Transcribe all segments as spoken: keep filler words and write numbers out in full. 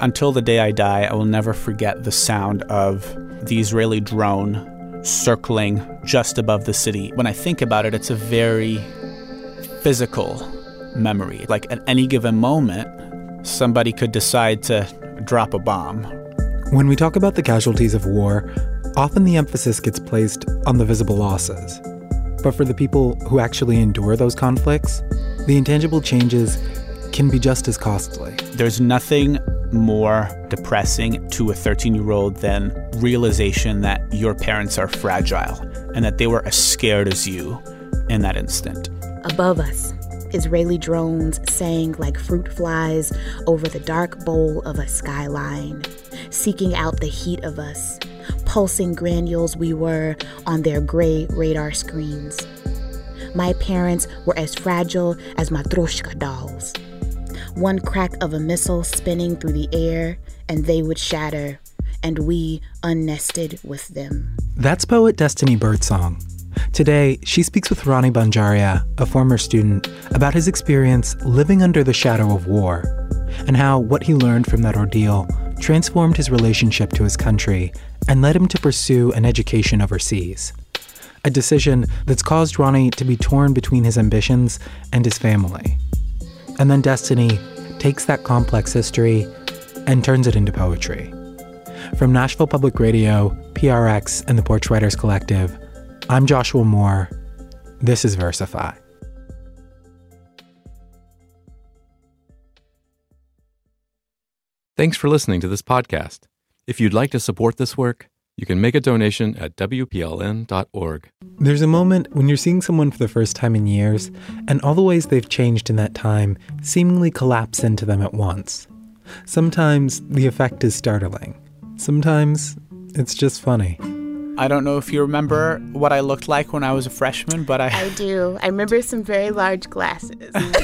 Until the day I die, I will never forget the sound of the Israeli drone circling just above the city. When I think about it, it's a very physical memory. Like at any given moment, somebody could decide to drop a bomb. When we talk about the casualties of war, often the emphasis gets placed on the visible losses. But for the people who actually endure those conflicts, the intangible changes can be just as costly. There's nothing more depressing to a thirteen-year-old than realization that your parents are fragile and that they were as scared as you in that instant. Above us, Israeli drones sang like fruit flies over the dark bowl of a skyline, seeking out the heat of us, pulsing granules we were on their gray radar screens. My parents were as fragile as matryoshka dolls. One crack of a missile spinning through the air, and they would shatter, and we unnested with them. That's poet Destiny Birdsong. Today, she speaks with Ronnie Banjaria, a former student, about his experience living under the shadow of war, and how what he learned from that ordeal transformed his relationship to his country and led him to pursue an education overseas. A decision that's caused Ronnie to be torn between his ambitions and his family. And then Destiny takes that complex history and turns it into poetry. From Nashville Public Radio, P R X, and the Porch Writers Collective, I'm Joshua Moore. This is Versify. Thanks for listening to this podcast. If you'd like to support this work, you can make a donation at W P L N dot org. There's a moment when you're seeing someone for the first time in years, and all the ways they've changed in that time seemingly collapse into them at once. Sometimes the effect is startling. Sometimes it's just funny. I don't know if you remember what I looked like when I was a freshman, but I... I do. I remember some very large glasses.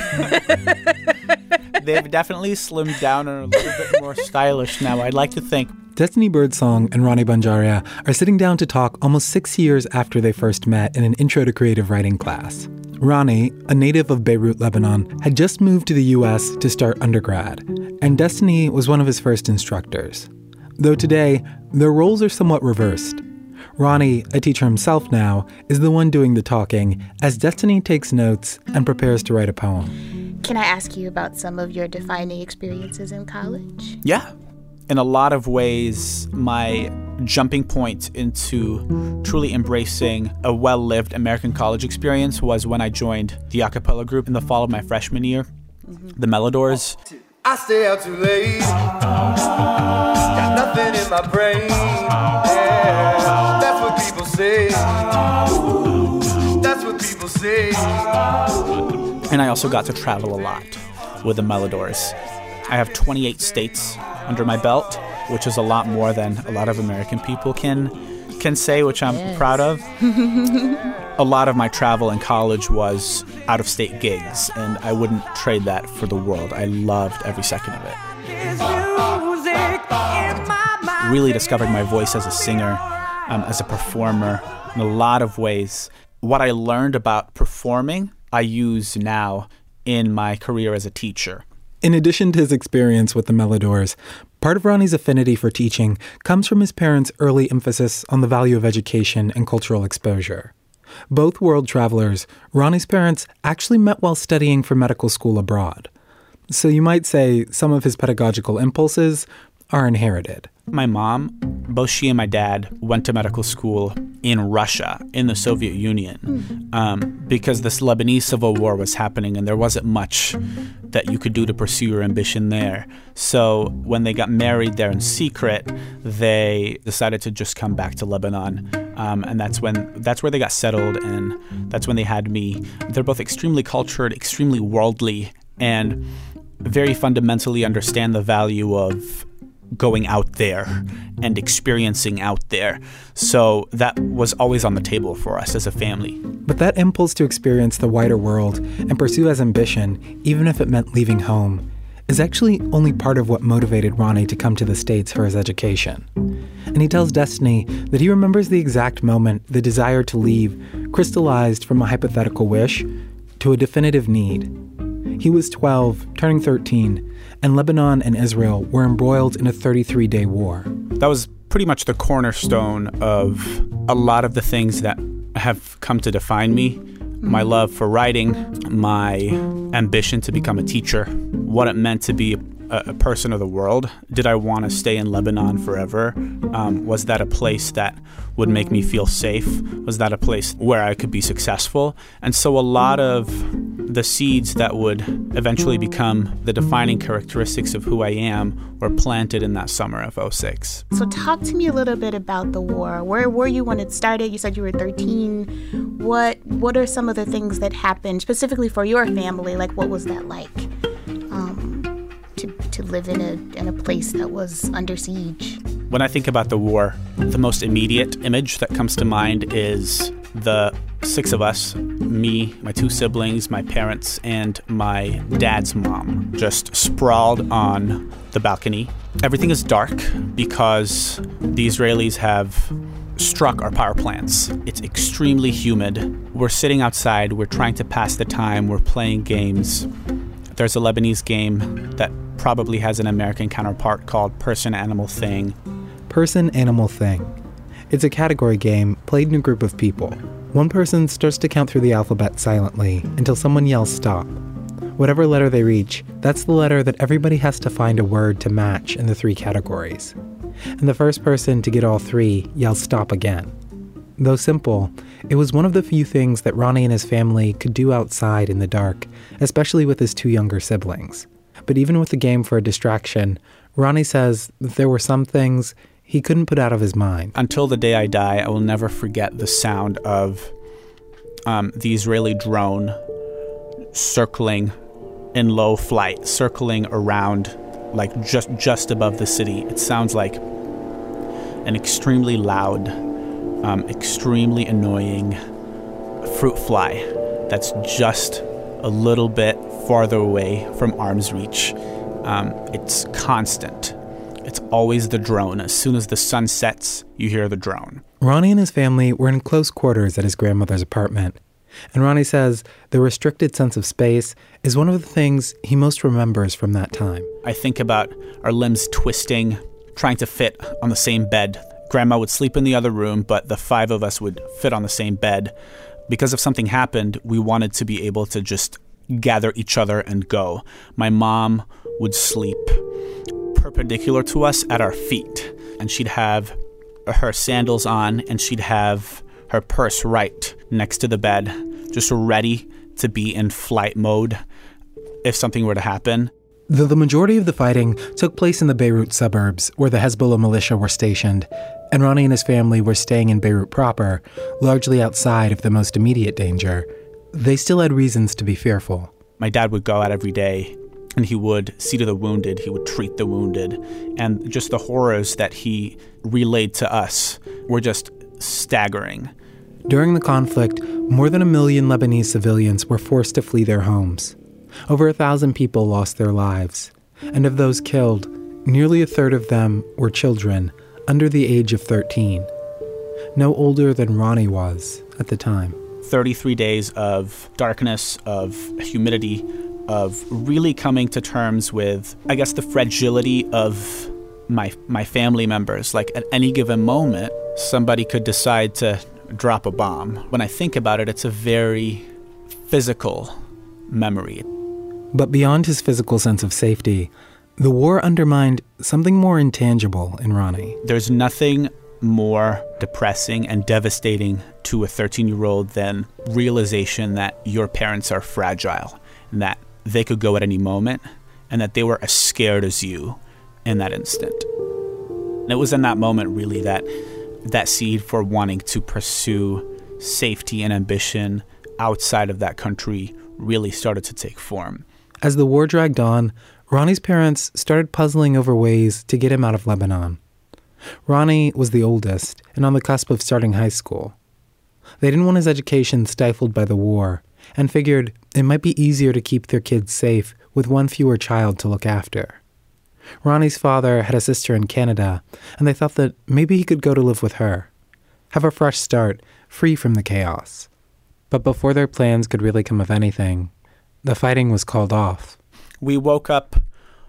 They've definitely slimmed down and are a little bit more stylish now, I'd like to think. Destiny Birdsong and Ronnie Banjaria are sitting down to talk almost six years after they first met in an Intro to Creative Writing class. Ronnie, a native of Beirut, Lebanon, had just moved to the U S to start undergrad, and Destiny was one of his first instructors. Though today, their roles are somewhat reversed. Ronnie, a teacher himself now, is the one doing the talking as Destiny takes notes and prepares to write a poem. Can I ask you about some of your defining experiences in college? Yeah. In a lot of ways, my jumping point into truly embracing a well-lived American college experience was when I joined the a cappella group in the fall of my freshman year, mm-hmm. the Melodors. I stay out too late, got nothing in my brain, yeah, that's what people say, that's what people say. And I also got to travel a lot with the Melodors. I have twenty-eight states under my belt, which is a lot more than a lot of American people can can say, which I'm yes. proud of. A lot of my travel in college was out-of-state gigs, and I wouldn't trade that for the world. I loved every second of it. Really discovered my voice as a singer, um, as a performer, in a lot of ways. What I learned about performing, I use now in my career as a teacher. In addition to his experience with the Melodors, part of Ronnie's affinity for teaching comes from his parents' early emphasis on the value of education and cultural exposure. Both world travelers, Ronnie's parents actually met while studying for medical school abroad. So you might say some of his pedagogical impulses are inherited. My mom, both she and my dad, went to medical school in Russia, in the Soviet Union, mm. um, because this Lebanese civil war was happening and there wasn't much that you could do to pursue your ambition there. So when they got married there in secret, they decided to just come back to Lebanon. Um, and that's when that's where they got settled, and that's when they had me. They're both extremely cultured, extremely worldly, and very fundamentally understand the value of going out there and experiencing out there. So that was always on the table for us as a family. But that impulse to experience the wider world and pursue his ambition, even if it meant leaving home, is actually only part of what motivated Ronnie to come to the States for his education. And he tells Destiny that he remembers the exact moment the desire to leave crystallized from a hypothetical wish to a definitive need. He was twelve, turning thirteen, and Lebanon and Israel were embroiled in a thirty-three day war. That was pretty much the cornerstone of a lot of the things that have come to define me. My love for writing, my ambition to become a teacher, what it meant to be a, a person of the world. Did I want to stay in Lebanon forever? Um, was that a place that would make me feel safe? Was that a place where I could be successful? And so a lot of the seeds that would eventually become the defining characteristics of who I am were planted in that summer of oh six. So talk to me a little bit about the war. Where were you when it started? You said you were thirteen. What what are some of the things that happened specifically for your family? Like, what was that like um, to to live in a in a place that was under siege? When I think about the war, the most immediate image that comes to mind is the six of us, me, my two siblings, my parents, and my dad's mom, just sprawled on the balcony. Everything is dark because the Israelis have struck our power plants. It's extremely humid. We're sitting outside. We're trying to pass the time. We're playing games. There's a Lebanese game that probably has an American counterpart called Person, Animal, Thing. Person, Animal, Thing. It's a category game played in a group of people. One person starts to count through the alphabet silently until someone yells stop. Whatever letter they reach, that's the letter that everybody has to find a word to match in the three categories. And the first person to get all three yells stop again. Though simple, it was one of the few things that Ronnie and his family could do outside in the dark, especially with his two younger siblings. But even with the game for a distraction, Ronnie says that there were some things he couldn't put out of his mind. Until the day I die, I will never forget the sound of um, the Israeli drone circling in low flight, circling around, like just just above the city. It sounds like an extremely loud, um, extremely annoying fruit fly that's just a little bit farther away from arm's reach. Um, it's constant. It's always the drone. As soon as the sun sets, you hear the drone. Ronnie and his family were in close quarters at his grandmother's apartment. And Ronnie says the restricted sense of space is one of the things he most remembers from that time. I think about our limbs twisting, trying to fit on the same bed. Grandma would sleep in the other room, but the five of us would fit on the same bed. Because if something happened, we wanted to be able to just gather each other and go. My mom would sleep perpendicular to us at our feet, and she'd have her sandals on, and she'd have her purse right next to the bed, just ready to be in flight mode if something were to happen. Though the majority of the fighting took place in the Beirut suburbs, where the Hezbollah militia were stationed, and Ronnie and his family were staying in Beirut proper, largely outside of the most immediate danger, they still had reasons to be fearful. My dad would go out every day, and he would see to the wounded, he would treat the wounded, and just the horrors that he relayed to us were just staggering. During the conflict, more than a million Lebanese civilians were forced to flee their homes. Over a thousand people lost their lives, and of those killed, nearly a third of them were children under the age of thirteen, no older than Ronnie was at the time. thirty-three days of darkness, of humidity, of really coming to terms with, I guess, the fragility of my my family members. Like, at any given moment, somebody could decide to drop a bomb. When I think about it, it's a very physical memory. But beyond his physical sense of safety, the war undermined something more intangible in Ronnie. There's nothing more depressing and devastating to a thirteen-year-old than realization that your parents are fragile, and that they could go at any moment, and that they were as scared as you in that instant. And it was in that moment, really, that that seed for wanting to pursue safety and ambition outside of that country really started to take form. As the war dragged on, Ronnie's parents started puzzling over ways to get him out of Lebanon. Ronnie was the oldest and on the cusp of starting high school. They didn't want his education stifled by the war and figured it might be easier to keep their kids safe with one fewer child to look after. Ronnie's father had a sister in Canada, and they thought that maybe he could go to live with her, have a fresh start, free from the chaos. But before their plans could really come of anything, the fighting was called off. We woke up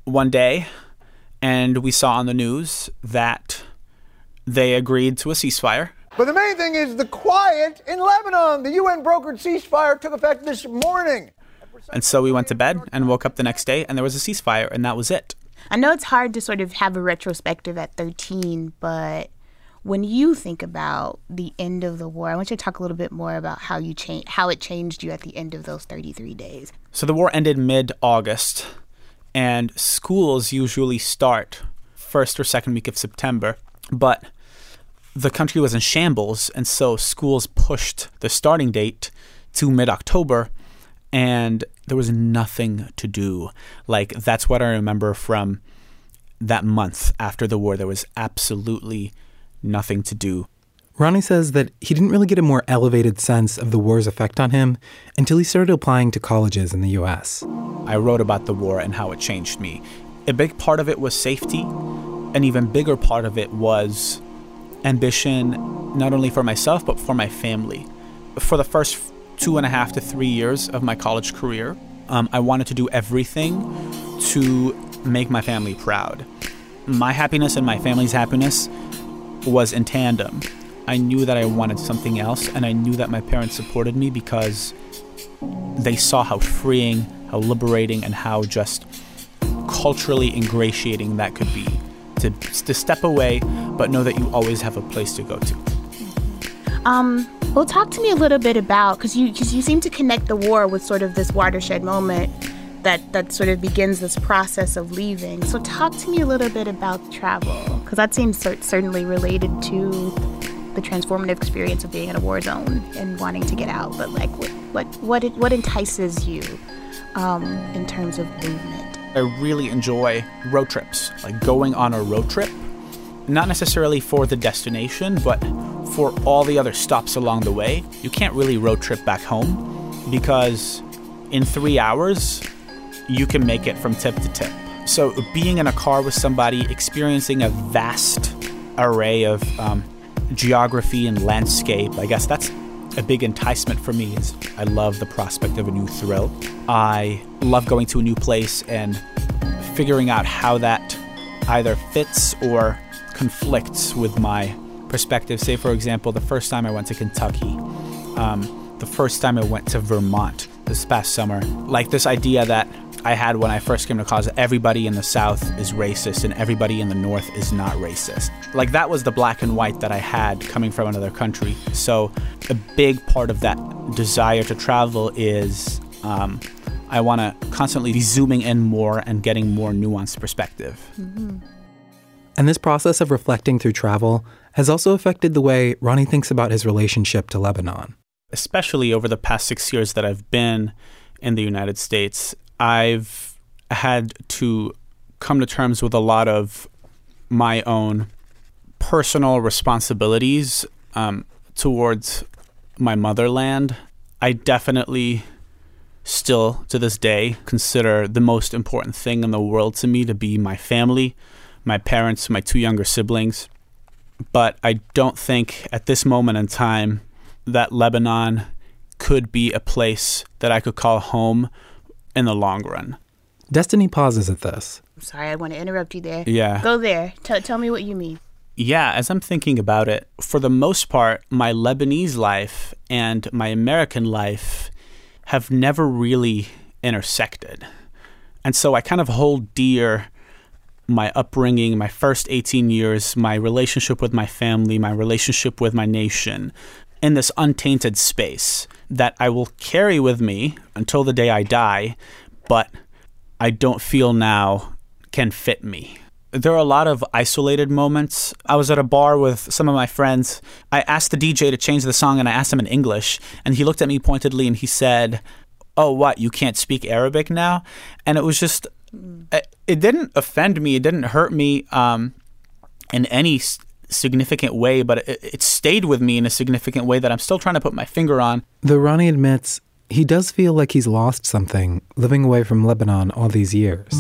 one day, and we saw on the news that they agreed to a ceasefire. But the main thing is the quiet in Lebanon. The U N-brokered ceasefire took effect this morning. And so we went to bed and woke up the next day, and there was a ceasefire, and that was it. I know it's hard to sort of have a retrospective at thirteen, but when you think about the end of the war, I want you to talk a little bit more about how you change, how it changed you at the end of those thirty-three days. So the war ended mid-August, and schools usually start first or second week of September, but the country was in shambles, and so schools pushed the starting date to mid-October, and there was nothing to do. Like, that's what I remember from that month after the war. There was absolutely nothing to do. Ronnie says that he didn't really get a more elevated sense of the war's effect on him until he started applying to colleges in the U S. I wrote about the war and how it changed me. A big part of it was safety. An even bigger part of it was ambition, not only for myself, but for my family. For the first two and a half to three years of my college career, um, I wanted to do everything to make my family proud. My happiness and my family's happiness was in tandem. I knew that I wanted something else, and I knew that my parents supported me because they saw how freeing, how liberating, and how just culturally ingratiating that could be. To, to step away, but know that you always have a place to go to. Um, well, talk to me a little bit about, because you, cause you seem to connect the war with sort of this watershed moment that, that sort of begins this process of leaving. So talk to me a little bit about travel, because that seems cer- certainly related to the transformative experience of being in a war zone and wanting to get out. But like, what what what, it, what entices you um, in terms of movement? I really enjoy road trips, like going on a road trip, not necessarily for the destination, but for all the other stops along the way. You can't really road trip back home because in three hours, you can make it from tip to tip. So being in a car with somebody, experiencing a vast array of um, geography and landscape, I guess that's a big enticement for me. Is I love the prospect of a new thrill. I love going to a new place and figuring out how that either fits or conflicts with my perspective. Say, for example, the first time I went to Kentucky, um, the first time I went to Vermont this past summer, like this idea that I had when I first came to college, that everybody in the South is racist and everybody in the North is not racist. Like, that was the black and white that I had coming from another country. So a big part of that desire to travel is um, I want to constantly be zooming in more and getting more nuanced perspective. Mm-hmm. And this process of reflecting through travel has also affected the way Ronnie thinks about his relationship to Lebanon. Especially over the past six years that I've been in the United States, I've had to come to terms with a lot of my own personal responsibilities um, towards my motherland. I definitely still, to this day, consider the most important thing in the world to me to be my family, my parents, my two younger siblings. But I don't think at this moment in time that Lebanon could be a place that I could call home in the long run. Destiny pauses at this. I'm sorry, I want to interrupt you there. Yeah. Go there. T- tell me what you mean. Yeah, as I'm thinking about it, for the most part, my Lebanese life and my American life have never really intersected. And so I kind of hold dear my upbringing, my first eighteen years, my relationship with my family, my relationship with my nation, in this untainted space that I will carry with me until the day I die, but I don't feel now can fit me. There are a lot of isolated moments. I was at a bar with some of my friends. I asked the D J to change the song, and I asked him in English, and he looked at me pointedly and he said, "Oh, what, you can't speak Arabic now?" And it was just, it didn't offend me, it didn't hurt me um, in any significant way, but it, it stayed with me in a significant way that I'm still trying to put my finger on. Though Ronnie admits he does feel like he's lost something living away from Lebanon all these years.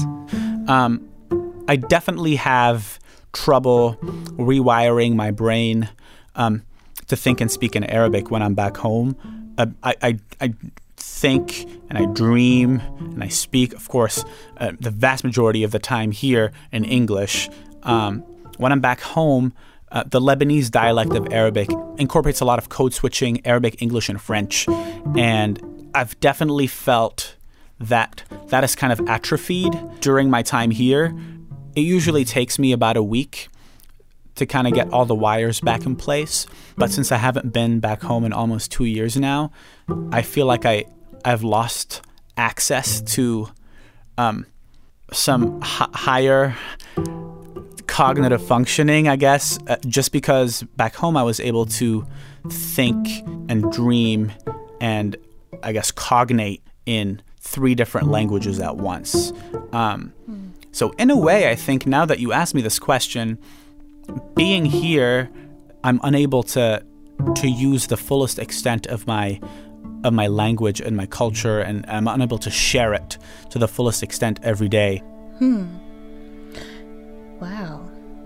Um, I definitely have trouble rewiring my brain um, to think and speak in Arabic when I'm back home. Uh, I, I, I think and I dream and I speak, of course, uh, the vast majority of the time here in English. Um, when I'm back home, uh, the Lebanese dialect of Arabic incorporates a lot of code switching, Arabic, English, and French. And I've definitely felt that that is kind of atrophied during my time here. It usually takes me about a week to kind of get all the wires back in place. But since I haven't been back home in almost two years now, I feel like I, I've lost access to um, some h- higher cognitive functioning, I guess, uh, just because back home I was able to think and dream and, I guess, cognate in three different languages at once. Um, so in a way, I think now that you asked me this question, being here, I'm unable to to use the fullest extent of my of my language and my culture, and I'm unable to share it to the fullest extent every day. Hmm. Wow.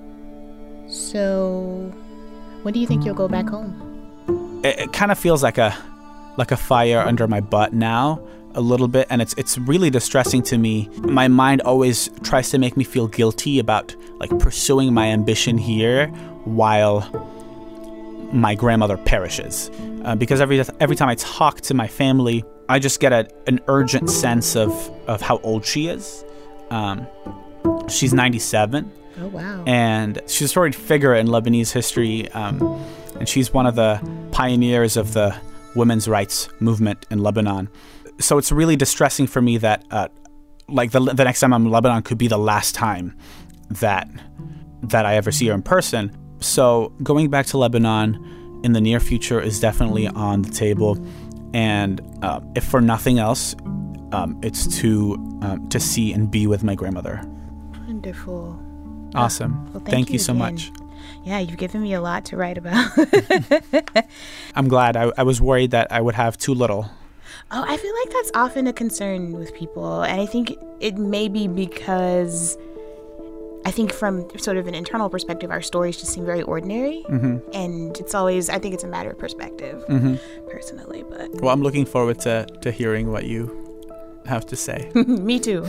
So, when do you think you'll go back home? It, it kind of feels like a like a fire under my butt now, a little bit, and it's it's really distressing to me. My mind always tries to make me feel guilty about like pursuing my ambition here while my grandmother perishes, uh, because every every time I talk to my family, I just get a, an urgent sense of of how old she is. Um, she's ninety-seven. Oh wow! And she's a storied figure in Lebanese history, um, and she's one of the pioneers of the women's rights movement in Lebanon. So it's really distressing for me that, uh, like the the next time I'm in Lebanon could be the last time that that I ever see her in person. So going back to Lebanon in the near future is definitely on the table, and uh, if for nothing else, um, it's to um, to see and be with my grandmother. Wonderful. Awesome. Well, thank, thank you, you so again. much. Yeah, you've given me a lot to write about. I'm glad. I, I was worried that I would have too little. Oh, I feel like that's often a concern with people. And I think it may be because I think from sort of an internal perspective, our stories just seem very ordinary. Mm-hmm. And it's always, I think it's a matter of perspective, mm-hmm. personally. But well, I'm looking forward to, to hearing what you have to say. Me too.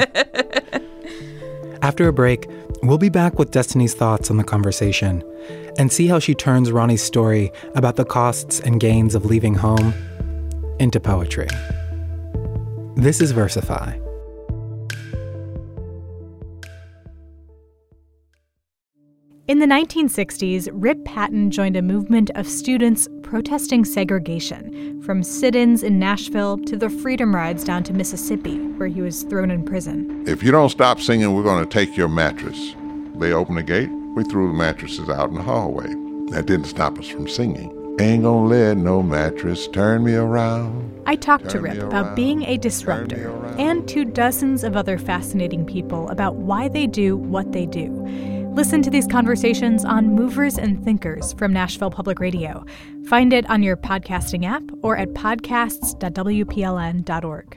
After a break, we'll be back with Destiny's thoughts on the conversation and see how she turns Ronnie's story about the costs and gains of leaving home into poetry. This is Versify. In the nineteen sixties, Rip Patton joined a movement of students protesting segregation, from sit-ins in Nashville to the Freedom Rides down to Mississippi, where he was thrown in prison. If you don't stop singing, we're going to take your mattress. They opened the gate, we threw the mattresses out in the hallway. That didn't stop us from singing. Ain't gonna let no mattress turn me around. I talked to Turn Rip me about around, being a turn me disruptor around. and to dozens of other fascinating people about why they do what they do. Listen to these conversations on Movers and Thinkers from Nashville Public Radio. Find it on your podcasting app or at podcasts dot w p l n dot org.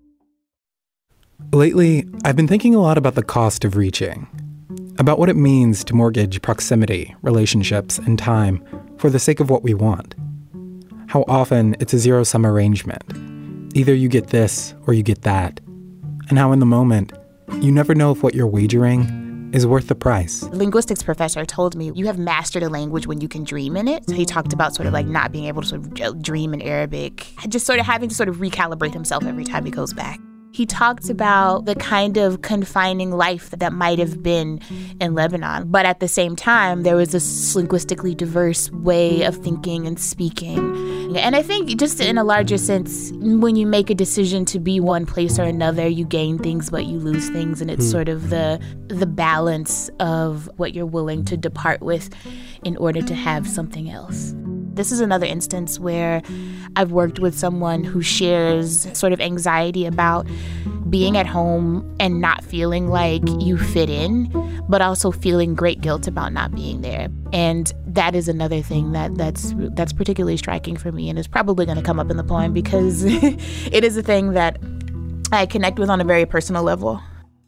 Lately, I've been thinking a lot about the cost of reaching, about what it means to mortgage proximity, relationships, and time for the sake of what we want. How often it's a zero-sum arrangement. Either you get this or you get that. And how in the moment, you never know if what you're wagering is worth the price. Linguistics professor told me you have mastered a language when you can dream in it. So he talked about sort of like not being able to sort of dream in Arabic, just sort of having to sort of recalibrate himself every time he goes back. He talked about the kind of confining life that, that might have been in Lebanon. But at the same time, there was this linguistically diverse way of thinking and speaking. And I think just in a larger sense, when you make a decision to be one place or another, you gain things, but you lose things. And it's mm. sort of the the balance of what you're willing to depart with in order to have something else. This is another instance where I've worked with someone who shares sort of anxiety about being at home and not feeling like you fit in, but also feeling great guilt about not being there. And that is another thing that that's that's particularly striking for me and is probably going to come up in the poem because it is a thing that I connect with on a very personal level.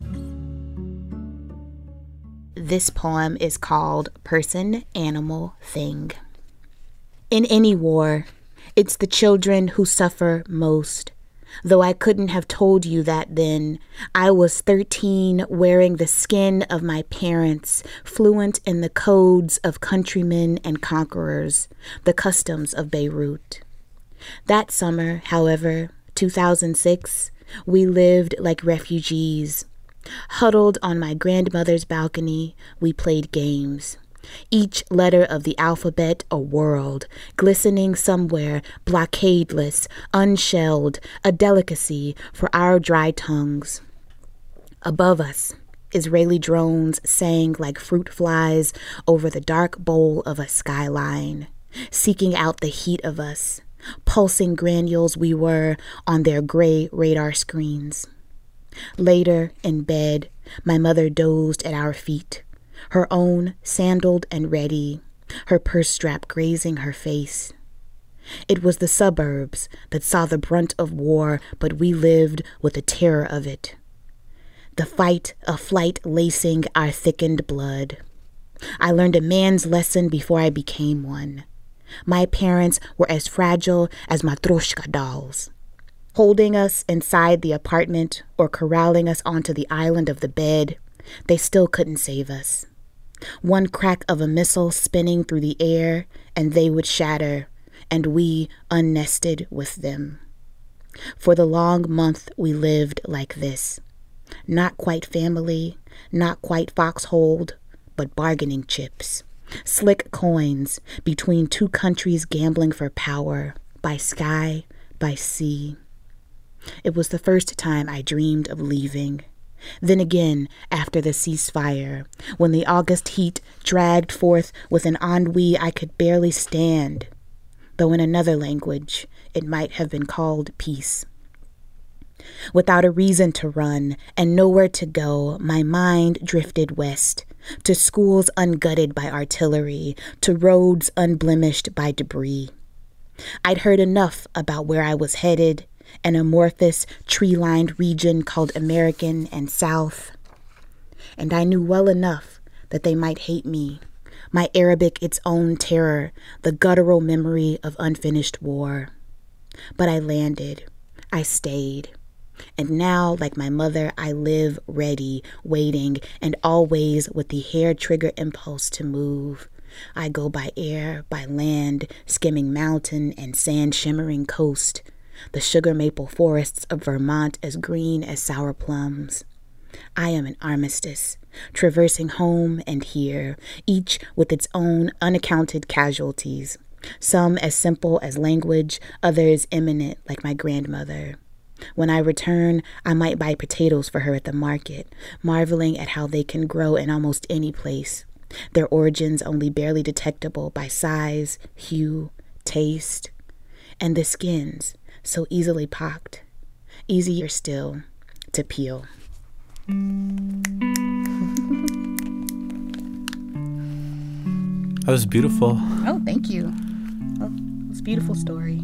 This poem is called Person, Animal, Thing. In any war, It's the children who suffer most. Though I couldn't have told you that then, I was thirteen, wearing the skin of my parents, fluent in the codes of countrymen and conquerors, the customs of Beirut. That summer, however, two thousand six, we lived like refugees. Huddled on my grandmother's balcony, we played games. Each letter of the alphabet a world, glistening somewhere, blockadeless, unshelled, a delicacy for our dry tongues. Above us, Israeli drones sang like fruit flies over the dark bowl of a skyline, seeking out the heat of us, pulsing granules we were on their gray radar screens. Later, in bed, my mother dozed at our feet, her own sandaled and ready, her purse strap grazing her face. It was the suburbs that saw the brunt of war, but we lived with the terror of it. The fight of flight lacing our thickened blood. I learned a man's lesson before I became one. My parents were as fragile as matryoshka dolls. Holding us inside the apartment or corralling us onto the island of the bed, they still couldn't save us. One crack of a missile spinning through the air, and they would shatter, and we unnested with them. For the long month we lived like this. Not quite family, not quite foxholed, but bargaining chips. Slick coins between two countries gambling for power, by sky, by sea. It was the first time I dreamed of leaving. Then again, after the ceasefire, when the August heat dragged forth with an ennui I could barely stand, though in another language it might have been called peace. Without a reason to run and nowhere to go, my mind drifted west, to schools ungutted by artillery, to roads unblemished by debris. I'd heard enough about where I was headed, an amorphous, tree-lined region called American and South. And I knew well enough that they might hate me, my Arabic its own terror, the guttural memory of unfinished war. But I landed. I stayed. And now, like my mother, I live ready, waiting, and always with the hair-trigger impulse to move. I go by air, by land, skimming mountain and sand-shimmering coast, the sugar maple forests of Vermont as green as sour plums. I am an armistice, traversing home and here, each with its own unaccounted casualties, some as simple as language, others imminent like my grandmother. When I return, I might buy potatoes for her at the market, marveling at how they can grow in almost any place, their origins only barely detectable by size, hue, taste, and the skins, so easily pocked, easier still to peel. That was beautiful. Oh, thank you. Oh, it's a beautiful story.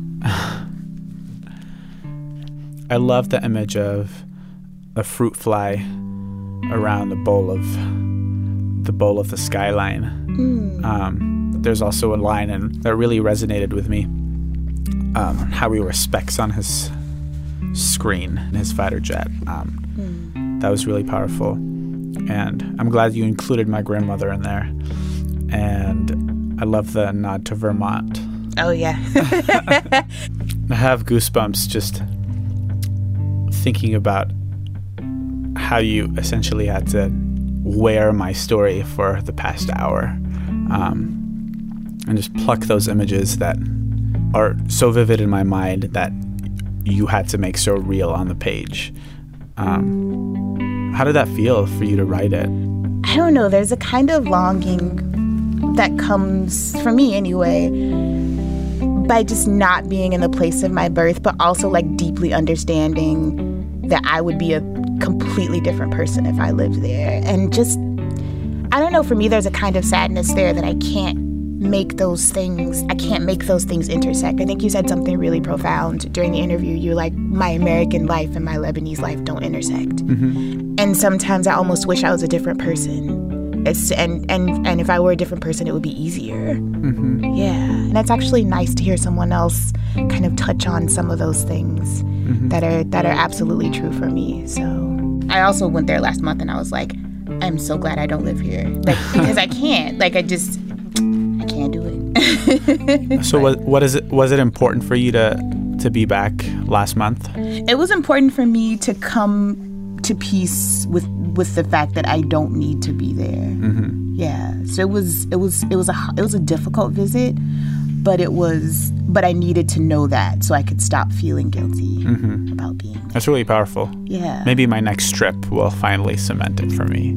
I love the image of a fruit fly around the bowl of the bowl of the skyline. Mm. Um, there's also a line in, that really resonated with me. Um, how we were specks on his screen in his fighter jet. Um, mm. That was really powerful. And I'm glad you included my grandmother in there. And I love the nod to Vermont. Oh, yeah. I have goosebumps just thinking about how you essentially had to wear my story for the past hour, um, and just pluck those images that are so vivid in my mind that you had to make so real on the page. Um, how did that feel for you to write it? I don't know. There's a kind of longing that comes, for me anyway, by just not being in the place of my birth, but also like deeply understanding that I would be a completely different person if I lived there. And just, I don't know, for me there's a kind of sadness there that I can't make those things, I can't make those things intersect. I think you said something really profound during the interview. You're like, my American life and my Lebanese life don't intersect. Mm-hmm. And sometimes I almost wish I was a different person It's, and, and, and if I were a different person, it would be easier. Mm-hmm. Yeah. And it's actually nice to hear someone else kind of touch on some of those things mm-hmm. that are that are absolutely true for me. So I also went there last month and I was like, I'm so glad I don't live here. Like, because I can't. Like, I just, I can't do it. So what, what is it, was it important for you to, to be back last month? It was important for me to come to peace with, with the fact that I don't need to be there. Mm-hmm. Yeah. So it was, it was, it was a, it was a difficult visit, but it was, but I needed to know that so I could stop feeling guilty mm-hmm. about being there. That's really powerful. Yeah. Maybe my next trip will finally cement it for me.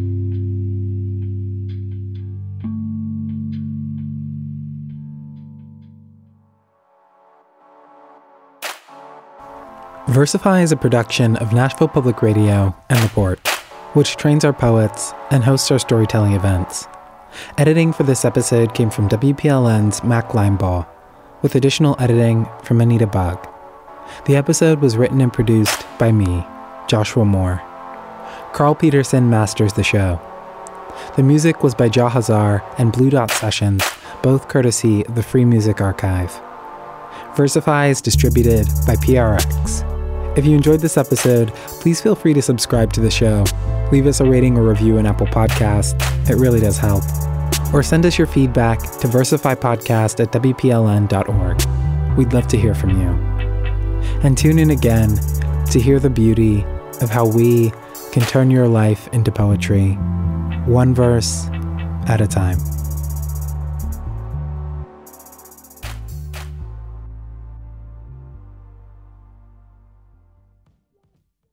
Versify is a production of Nashville Public Radio and The Port, which trains our poets and hosts our storytelling events. Editing for this episode came from W P L N's Mac Linebaugh, with additional editing from Anita Bug. The episode was written and produced by me, Joshua Moore. Carl Peterson masters the show. The music was by Jahazar and Blue Dot Sessions, both courtesy of the Free Music Archive. Versify is distributed by P R X. If you enjoyed this episode, please feel free to subscribe to the show. Leave us a rating or review in Apple Podcasts. It really does help. Or send us your feedback to versifypodcast at w p l n dot org. We'd love to hear from you. And tune in again to hear the beauty of how we can turn your life into poetry, one verse at a time.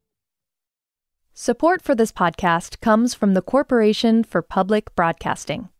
Support for this podcast comes from the Corporation for Public Broadcasting.